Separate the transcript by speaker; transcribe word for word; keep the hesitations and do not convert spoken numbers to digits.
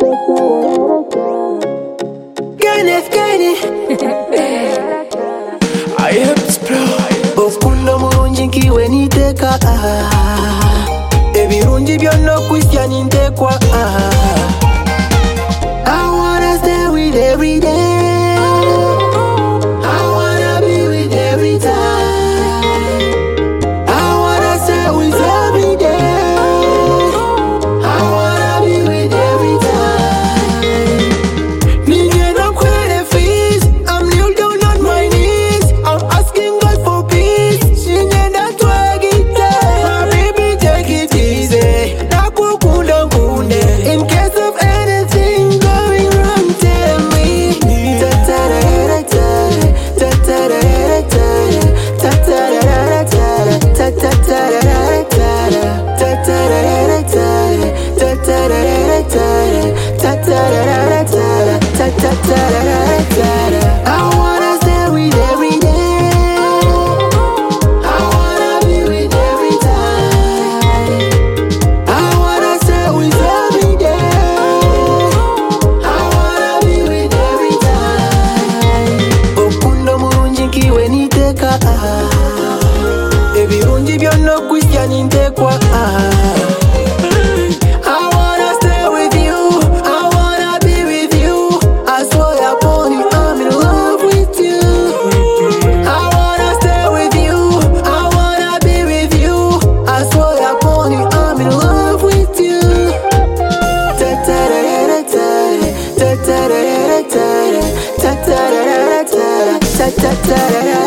Speaker 1: Kenneth Kenny I explore Okundo mulungi nkiwe niteka Ebirungi byonna okwisya nintekwa I wanna stay with every day I wanna be with every time I wanna stay with every day I wanna be with every time Ningena kwele fees I'm kneel down on my knees I'm asking God for peace Ningena twagite My baby take it easy Nakukunda kunde In case of anything going wrong tell me Ta-ta-da-da-da-da Ta-ta-da-da-da-da Ta-ta-da-da-da-da Ta-ta-da-da-da-da Ta-ta-da-da-da-da Ta-ta-da-da-da-da I wanna stay with every day I wanna be with every time I wanna stay with every day I wanna be with every time Okundo mulungi nkiwe niteka Ebirungi byonna okwisya nintekwa I wanna stay with you I wanna be with you I swear upon you I'm in love with you I wanna stay with you I wanna be with you I swear upon you I'm in love with you Ta-ta-da-da-da-da Ta-ta-da-da-da Ta-ta-da-da-da Ta-ta-da-da-da